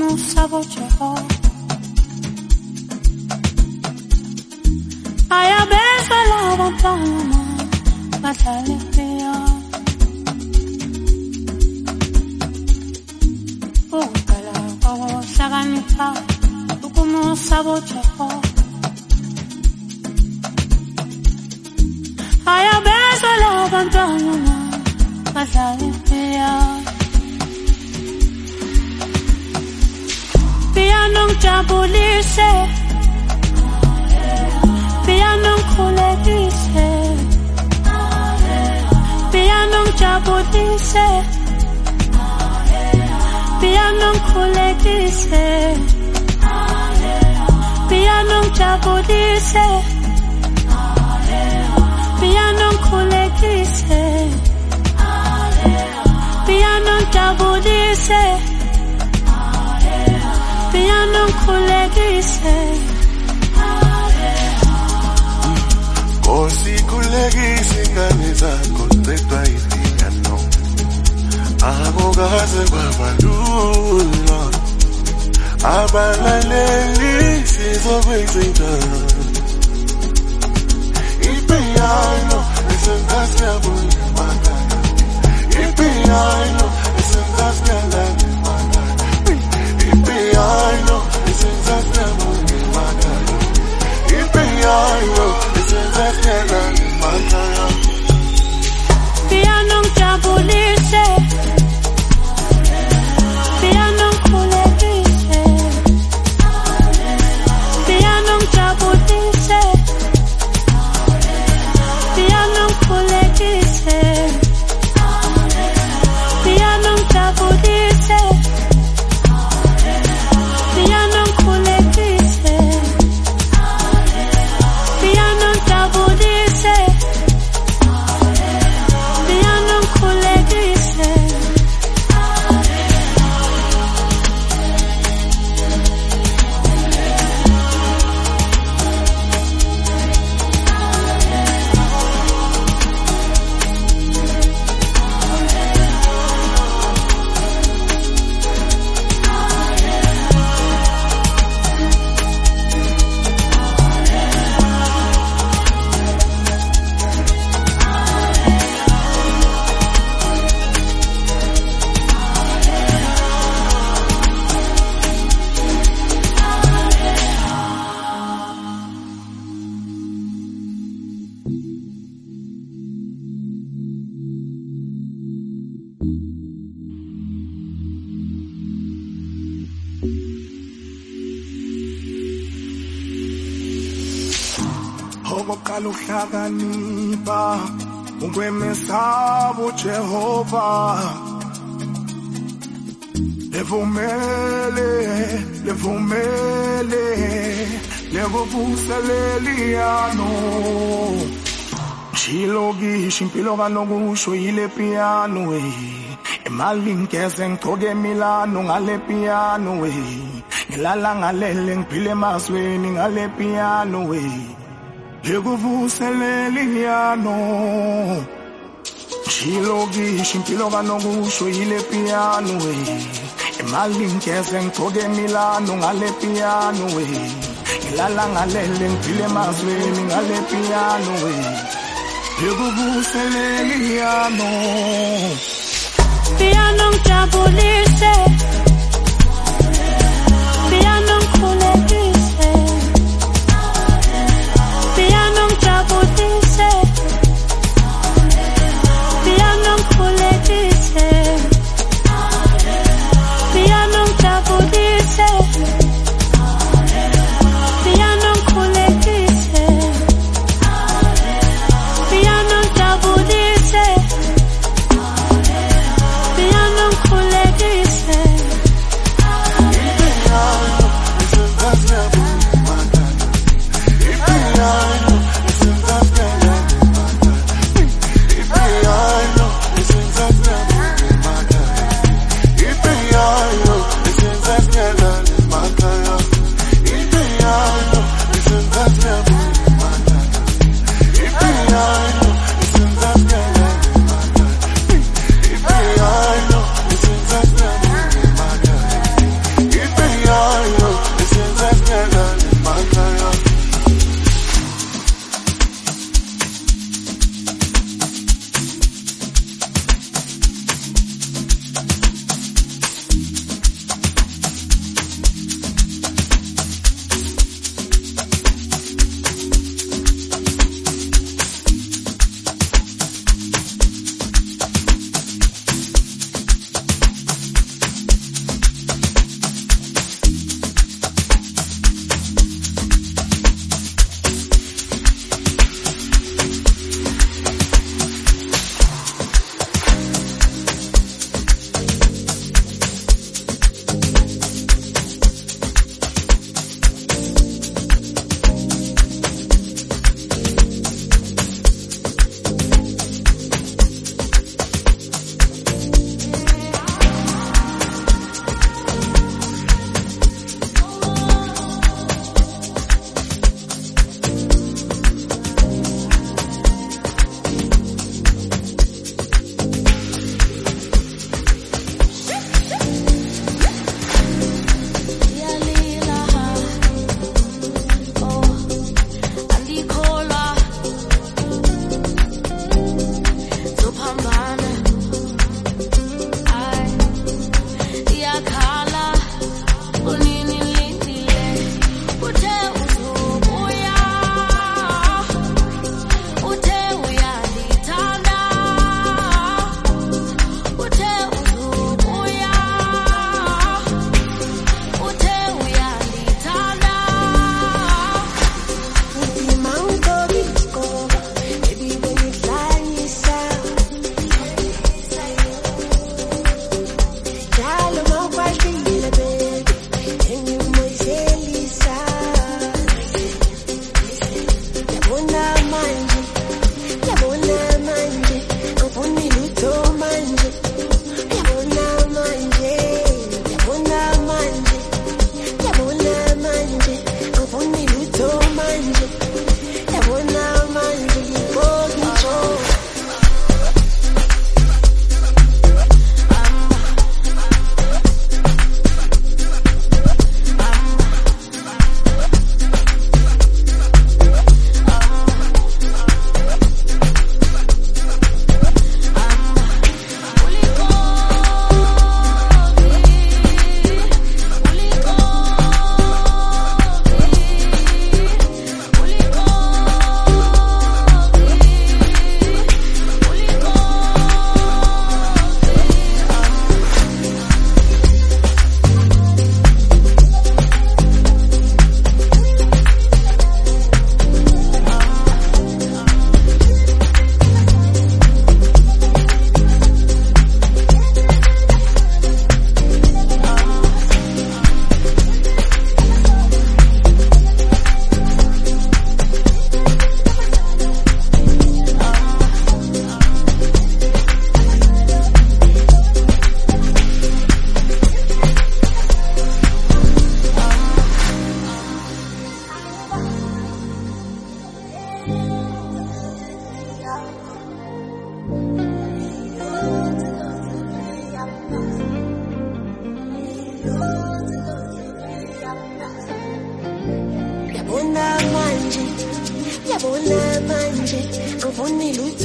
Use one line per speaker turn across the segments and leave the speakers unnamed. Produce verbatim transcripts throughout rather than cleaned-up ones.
ukumusa Jehova. Ayabezwa labantwana badlala ipiyano. Ukudala kwabahlakanipha ukumusa Jehova. Ayabezwa labantwana badlala ipiyano. Piyano ngijabulise, piyano ngikhulekise, piyano ngijabulise, piyano ngikhulekise, piyano ngijabulise, piyano ngikhulekise, piyano ngijabulise, piyano ngikhulekise.
Osikhulekise ingane zakho zicedwa ipiyano. Akukaze kwabalula, abalaleli sizokwenza njani? Ipiyano isenza siyabona emakhaya, ipiyano isenza siyalala emakhaya, ipiyano isenza siyabona emakhaya, ipiyano isenza siyalala emakhaya.
Piyano ngijabulise, piyano ngikhulekise, piyano ngijabulise, piyano ngikhulekise, piyano ngijabulise, piyano ngikhulekise, piyano ngijabulise, piyano ngikhulekise.
Okokuqala uhlakanipha, ukwemesaba uJehova. Levumele, levumele, lekuvuseleliyano. Shilokisha impilo kanokusho yile piyano we. Imali ngeze ngigcoke Milano ngale piyano we. Ngilala ngalele ngiphile emazweni ngale piyano we. Lekuvuseleliyano. Shilokisha impilo kanokusho yile piyano we. Imali ngeze ngigcoke Milano ngale piyano we. Ngilala ngalele ngiphile emazweni ngale piyano we. Lekuvuseleliyano.
Piyano ngijabulise, piyano ngikhulekise, piyano ngijabulise, piyano ngikhulekise, piyano ngijabulise, piyano ngikhulekise, piyano ngijabulise, piyano ngikhulekise.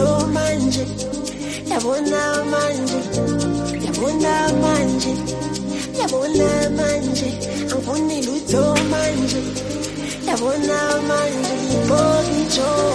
lutho manje yabona manje yabona manje yabona manje angifuni lutho manje yabona manje ngiboni jo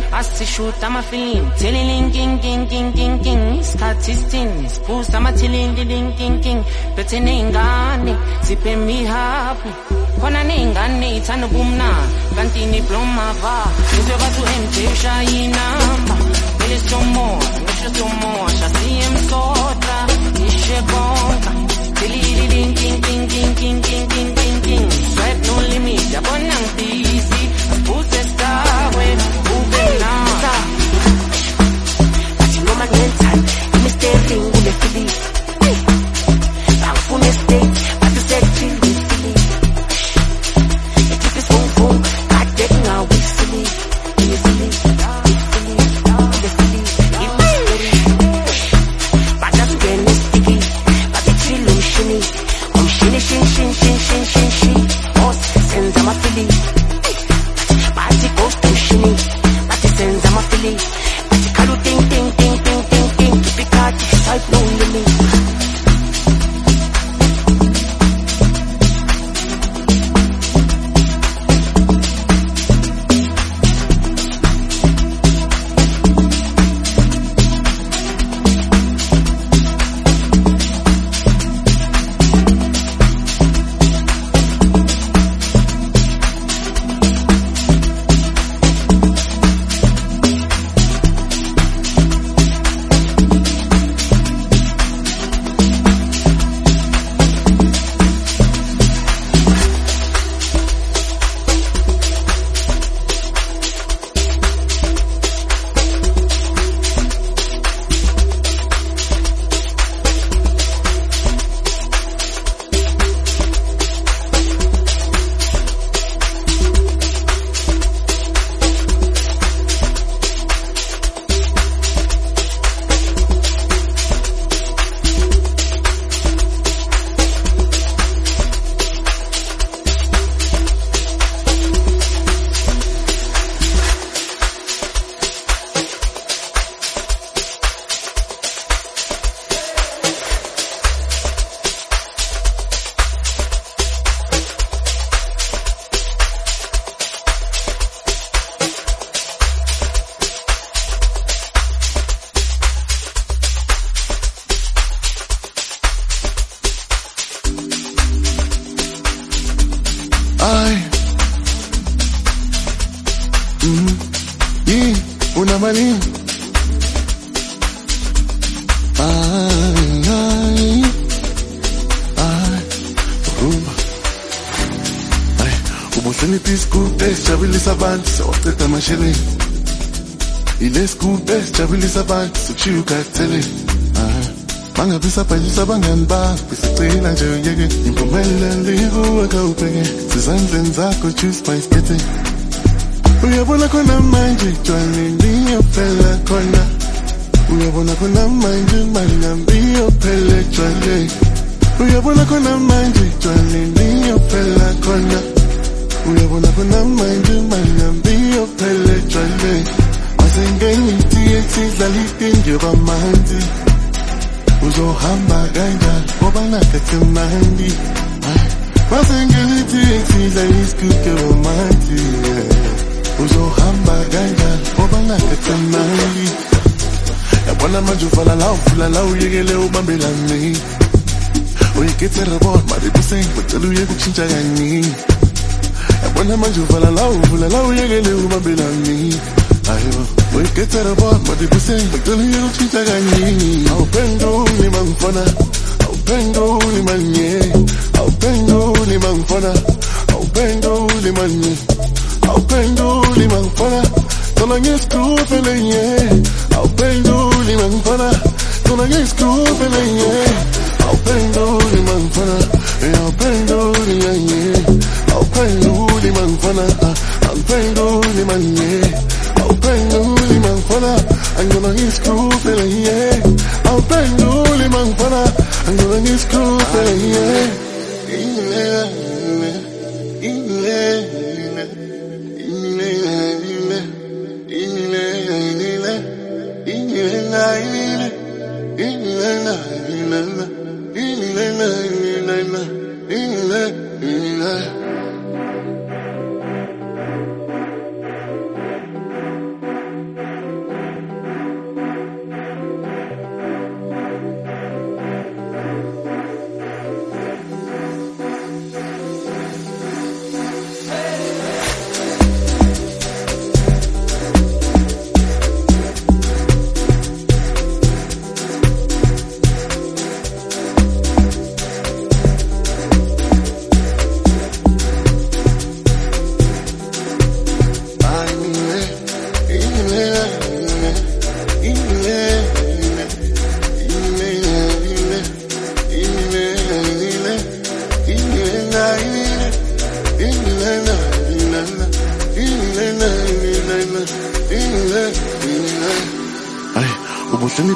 asishuta amafilimu tililing king king king king king isikhathistini siphusa amathilindi ding king king bethe nengane siphe mihapu khona nengane ithanda ubumna kanti ni blomava uzokwazi M J shayinamba vele somo ngisho somo shasiyem sotra ishe bonka tililing king king king king king king king king swipe no limit yabona ngibisi siphuze stawe ubena athi noma ngenzani imistake ngulefili angifuna stay but sexy ngifili ekithi songo kade ngawisili easily easily easily but I'm getting sticky but it's illusiony I'm shiny shin shin shin shin shin shin boss sends my feeling but it goes to shiny but it sends my feeling but it kalu ding ding ding ding ding ding keep it hard to side no limit.
Abantu suchuka tele ah manga bisa payisa bangamba bisicina nje yeke impumelelo ikuweka upenge sizandleni zakho choose my skete uyabona khona manje jwani niyophela khona uyabona khona manje mangambiyo phele jwani uyabona khona manje jwani niyophela khona uyabona khona manje mangambiyo phele jwani Sengenithi etidlalite njengamanzi uzohamba kanjani ngoba nakathe mandi Sengenithi etidlalite njengamanzi uzohamba kanjani ngoba nakathe mandi Yabona manje ufala la ufula la uyekele ubambelani Uyikethe report mari kuseng botelu yekuchinja kani Yabona manje ufala la ufula la uyekele ubambelani Ayo, we get to the bottom, but if you say, but the little cheat I got me, I'll bend only man fana, I'll bend only man, yeah, I'll bend only man fana, I'll bend only man, yeah, I'll bend only man fana, so long as cool feeling, yeah, I'll bend only man fana, so long as cool feeling, yeah, I'll bend only man fana, I'll bend only man, yeah, I'll bend only man fana, I'll bend only man, yeah. I'll bend only man fana, I'm gonna get screw feeling, yeah. I'll bend only man fana, I'm gonna get screw feeling, yeah.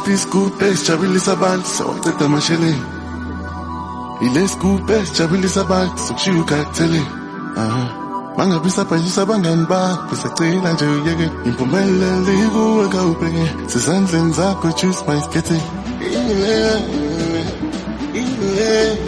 scoop esijabulisa abantu sewaqeda amasheleni. Ile scoop esijabulisa abantu sokushuka kuthele. Aha. Mangabe sapanyisa abangani bakho besacela nje uyeke impumelelo ikuwe kawubheke sezandleni zakho choose my skete. Ile ile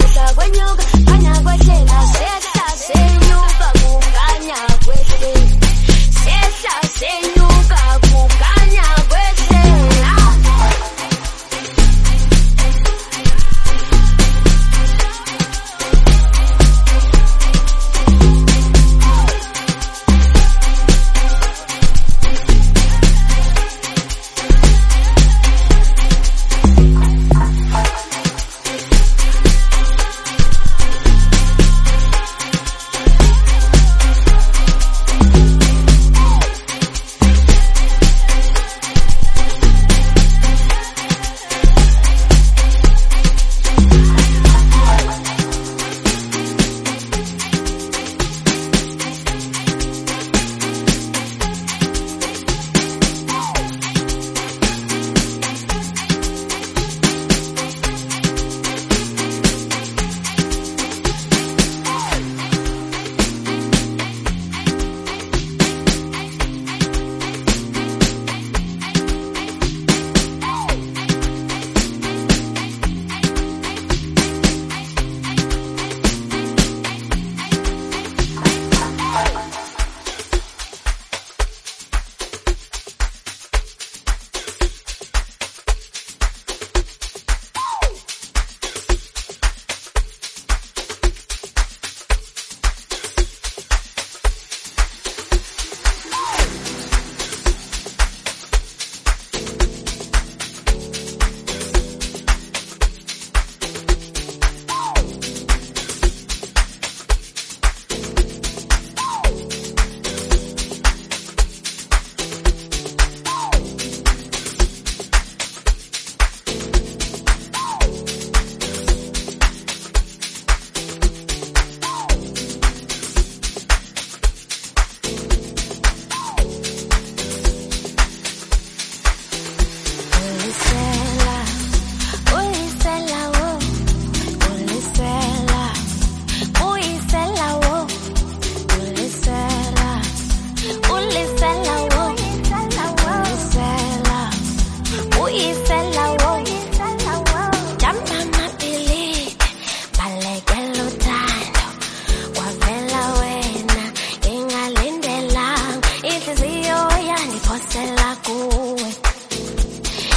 Senyuka,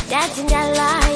yathi ngiyala